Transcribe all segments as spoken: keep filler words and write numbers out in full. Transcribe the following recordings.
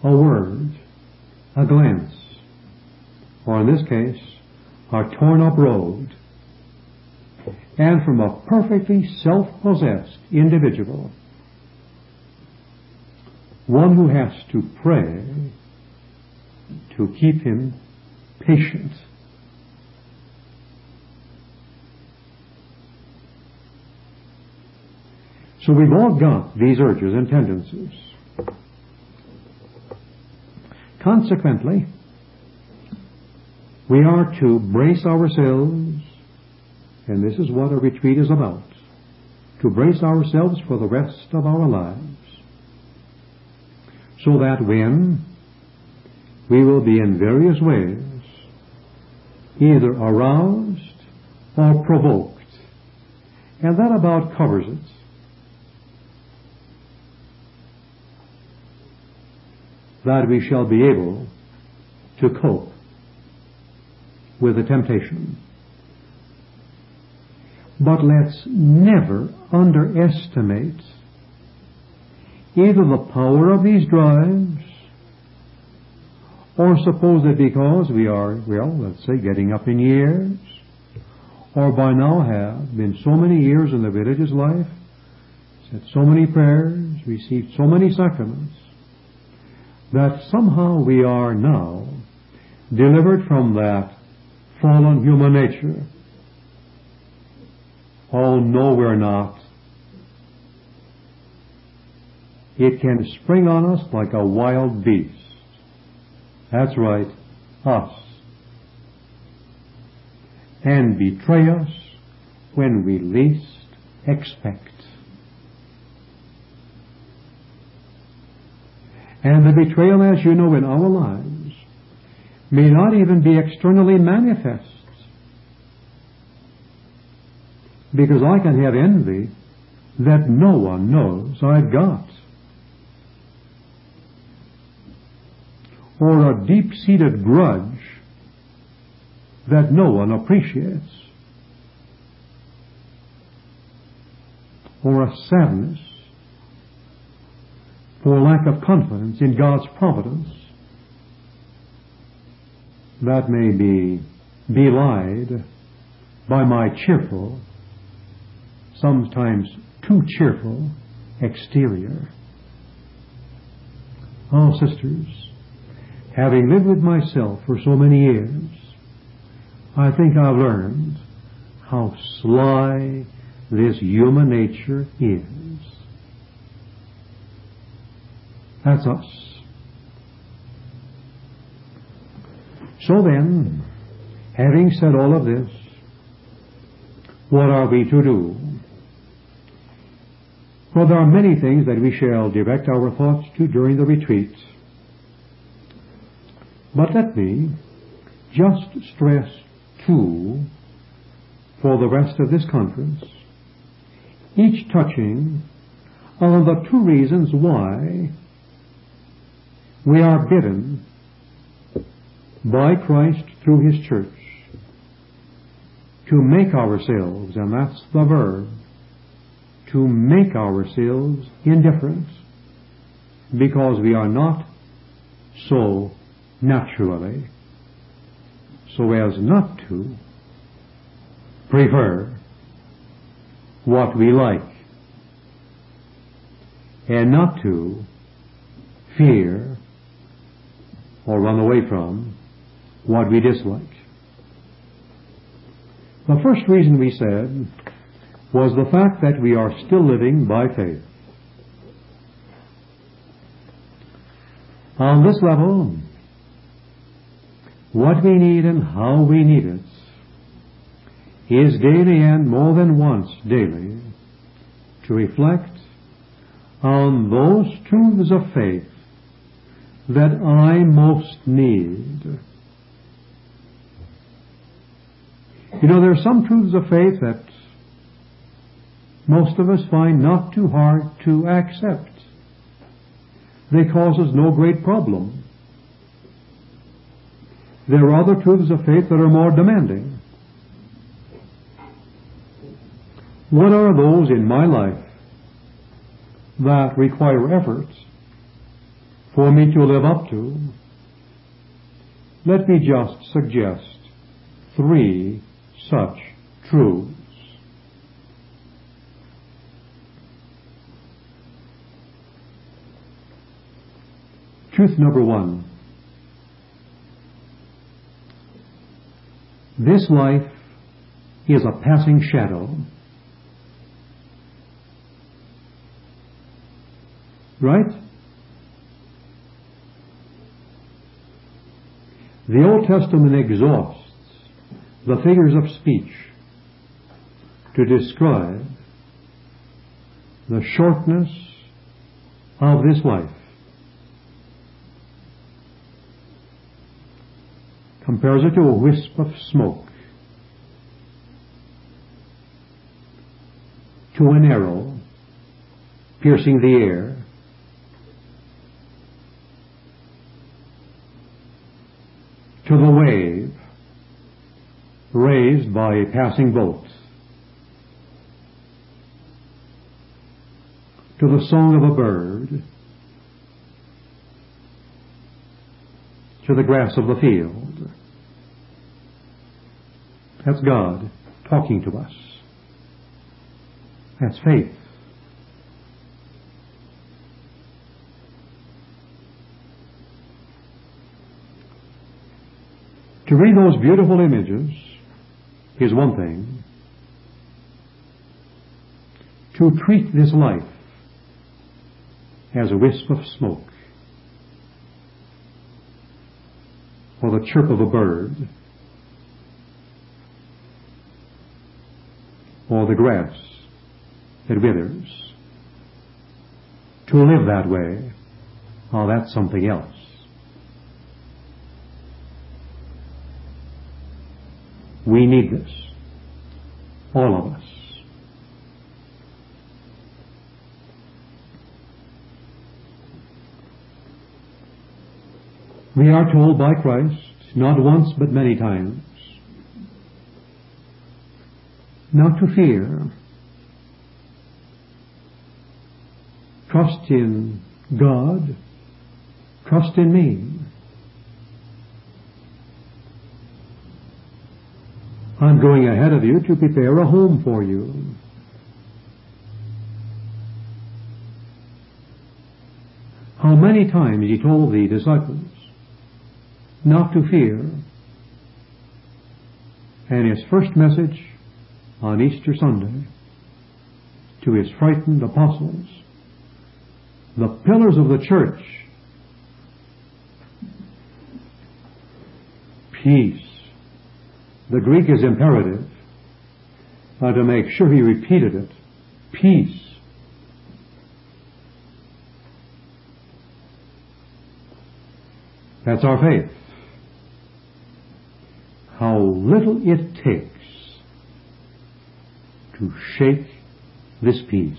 a word, a glance, or in this case, a torn-up road, and from a perfectly self-possessed individual, one who has to pray to keep him patient. So we've all got these urges and tendencies. Consequently, we are to brace ourselves, and this is what a retreat is about, to brace ourselves for the rest of our lives, so that when we will be in various ways either aroused or provoked, and that about covers it. That we shall be able to cope with the temptation. But let's never underestimate either the power of these drives, or suppose that because we are, well, let's say, getting up in years, or by now have been so many years in the religious life, said so many prayers, received so many sacraments, that somehow we are now delivered from that fallen human nature. Oh, no, we're not. It can spring on us like a wild beast. That's right, us. And betray us when we least expect. And the betrayal, as you know, in our lives may not even be externally manifest. Because I can have envy that no one knows I've got. Or a deep-seated grudge that no one appreciates. Or a sadness for lack of confidence in God's providence that may be belied by my cheerful, sometimes too cheerful, exterior. Oh, sisters, having lived with myself for so many years, I think I've learned how sly this human nature is. That's us. So then, having said all of this, what are we to do? Well, there are many things that we shall direct our thoughts to during the retreat. But let me just stress two for the rest of this conference, each touching on the two reasons why we are bidden by Christ through His church to make ourselves, and that's the verb, to make ourselves indifferent, because we are not so naturally, so as not to prefer what we like, and not to fear or run away from what we dislike. The first reason we said was the fact that we are still living by faith. On this level, what we need and how we need it is daily and more than once daily to reflect on those truths of faith that I most need. You know, there are some truths of faith that most of us find not too hard to accept. They cause us no great problem. There are other truths of faith that are more demanding. What are those in my life that require effort for me to live up to, let me just suggest three such truths. Truth number one. This life is a passing shadow. Right? The Old Testament exhausts the figures of speech to describe the shortness of this life. Compares it to a wisp of smoke, to an arrow piercing the air, to the wave raised by a passing boat, to the song of a bird, to the grass of the field. That's God talking to us. That's faith. To read those beautiful images is one thing. To treat this life as a wisp of smoke, or the chirp of a bird, or the grass that withers, to live that way, oh, that's something else. We need this, all of us. We are told by Christ, not once but many times, not to fear. Trust in God. Trust in me. I'm going ahead of you to prepare a home for you. How many times he told the disciples not to fear. And his first message on Easter Sunday to his frightened apostles, the pillars of the church, peace. The Greek is imperative. Uh, to make sure he repeated it. Peace. That's our faith. How little it takes to shake this peace.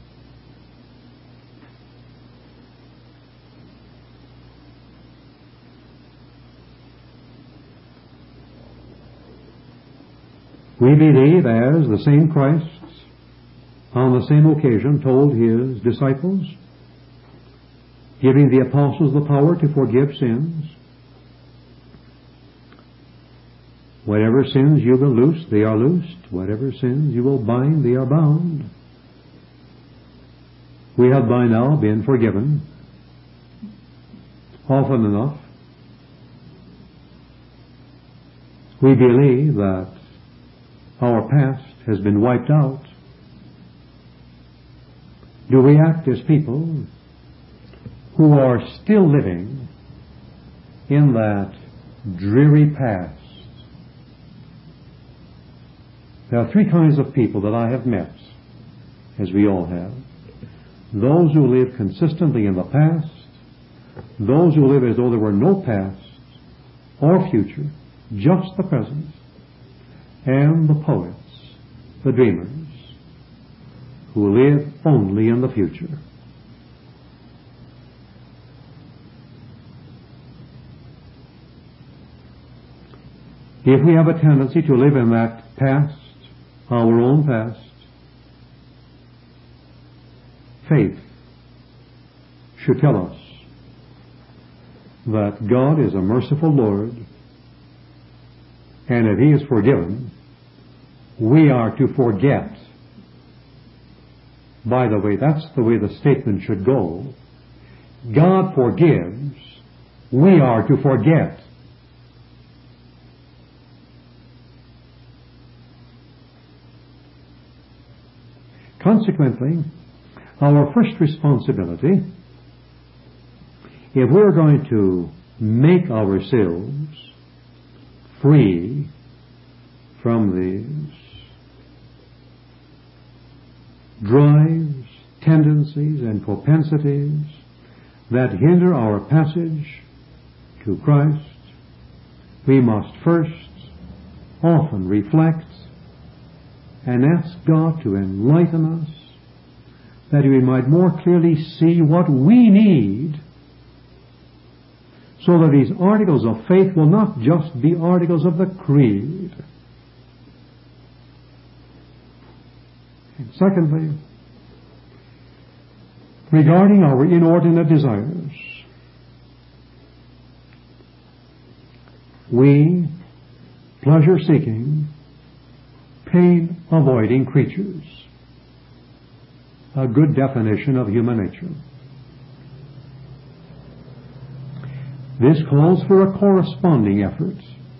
We believe as the same Christ on the same occasion told his disciples, giving the apostles the power to forgive sins. Whatever sins you will loose, they are loosed. Whatever sins you will bind, they are bound. We have by now been forgiven often enough. We believe that our past has been wiped out. Do we act as people who are still living in that dreary past? There are three kinds of people that I have met, as we all have. Those who live consistently in the past, those who live as though there were no past or future, just the present, and the poets, the dreamers, who live only in the future. If we have a tendency to live in that past, our own past, faith should tell us that God is a merciful Lord, and if He is forgiven, we are to forget. By the way, that's the way the statement should go. God forgives, we are to forget. Consequently, our first responsibility, if we're going to make ourselves free from these drives, tendencies, and propensities that hinder our passage to Christ, we must first often reflect and ask God to enlighten us, that we might more clearly see what we need, so that these articles of faith will not just be articles of the creed. And secondly, regarding our inordinate desires, we, pleasure-seeking, pain-avoiding creatures, a good definition of human nature. This calls for a corresponding effort,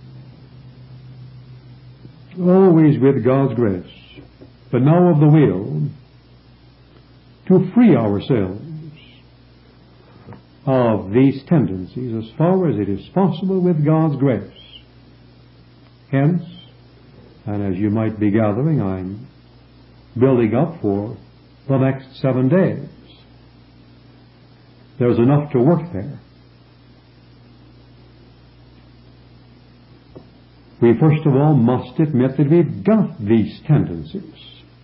always with God's grace, but now of the will, to free ourselves of these tendencies as far as it is possible with God's grace. Hence, and as you might be gathering, I'm building up for the next seven days. There's enough to work there. We first of all must admit that we've got these tendencies.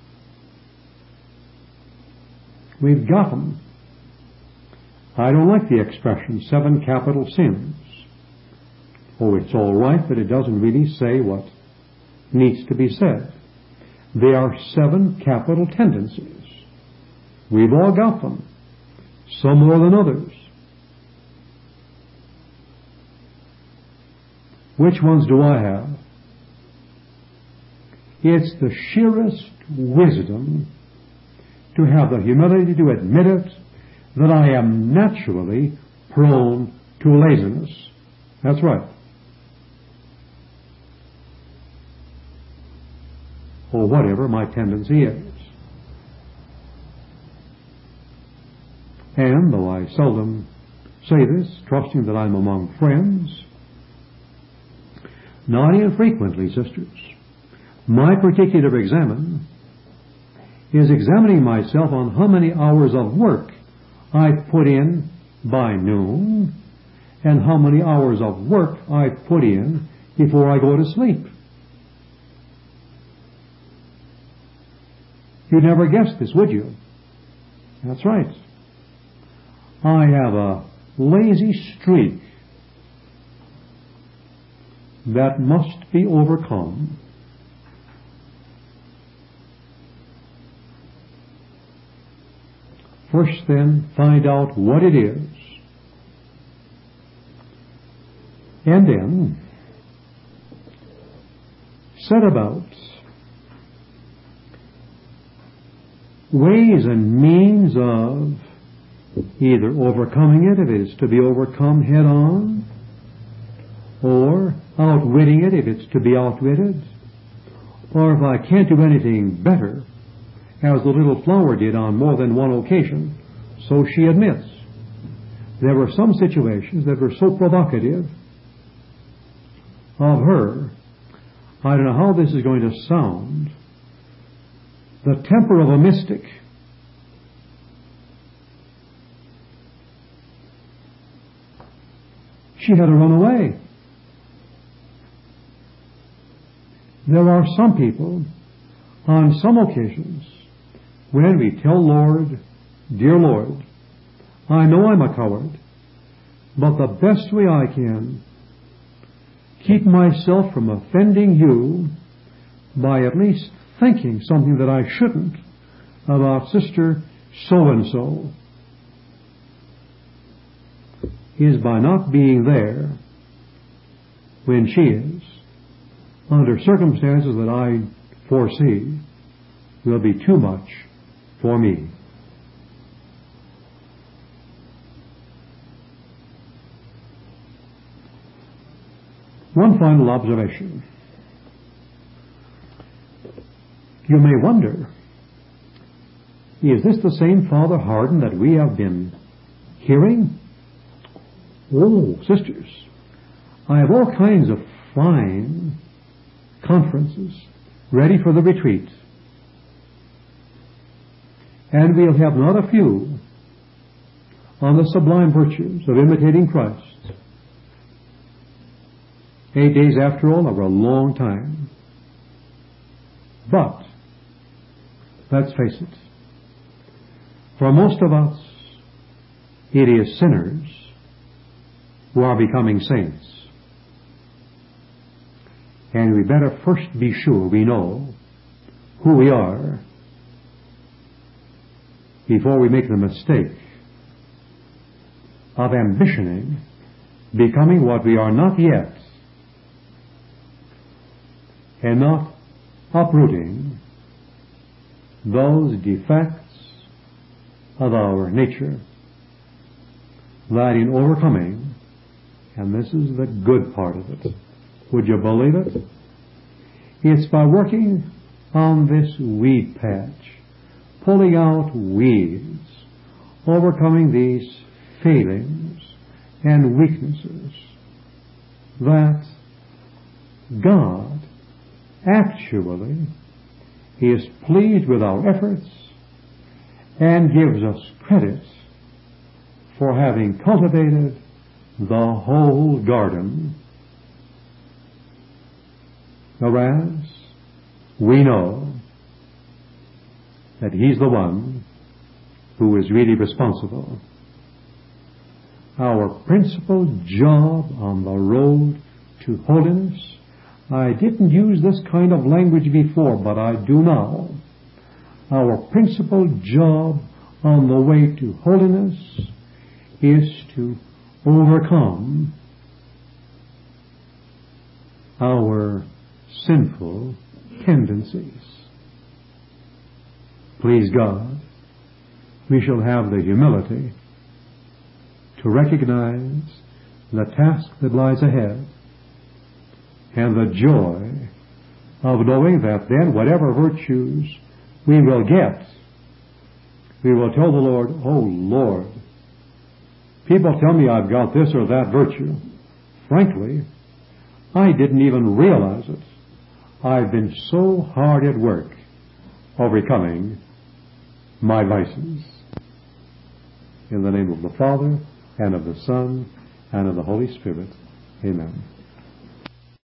We've got them. I don't like the expression seven capital sins. Oh, it's all right, but it doesn't really say what needs to be said. They are seven capital tendencies. We've all got them, some more than others. Which ones do I have? It's the sheerest wisdom to have the humility to admit it, that I am naturally prone to laziness. That's right. Or whatever my tendency is. And, though I seldom say this, trusting that I'm among friends, not infrequently, sisters, my particular examine is examining myself on how many hours of work I've put in by noon and how many hours of work I've put in before I go to sleep. You'd never guess this, would you? That's right. I have a lazy streak that must be overcome. First, then, find out what it is. And then, set about ways and means of either overcoming it if it is to be overcome head on, or outwitting it if it's to be outwitted, or if I can't do anything better, as the little flower did on more than one occasion, so she admits. There were some situations that were so provocative of her, I don't know how this is going to sound, the temper of a mystic. She had to run away. There are some people, on some occasions, when we tell Lord, dear Lord, I know I'm a coward, but the best way I can keep myself from offending you by at least thinking something that I shouldn't about Sister so-and-so. is by not being there when she is, under circumstances that I foresee will be too much for me. One final observation. You may wonder, is this the same Father Hardon that we have been hearing? Oh, sisters, I have all kinds of fine conferences ready for the retreat. And we'll have not a few on the sublime virtues of imitating Christ. Eight days, after all, are a long time. But, let's face it, for most of us, it is sinners who are becoming saints. And we better first be sure we know who we are before we make the mistake of ambitioning becoming what we are not yet, and not uprooting those defects of our nature that in overcoming, and this is the good part of it, would you believe it? It's by working on this weed patch, pulling out weeds, overcoming these failings and weaknesses, that God actually is pleased with our efforts and gives us credit for having cultivated the whole garden. Whereas we know that He's the one who is really responsible. Our principal job on the road to holiness, I didn't use this kind of language before, but I do now. Our principal job on the way to holiness is to overcome our sinful tendencies. Please God, we shall have the humility to recognize the task that lies ahead, and the joy of knowing that then whatever virtues we will get, we will tell the Lord, "Oh Lord, people tell me I've got this or that virtue. Frankly, I didn't even realize it. I've been so hard at work overcoming my vices." In the name of the Father, and of the Son, and of the Holy Spirit. Amen.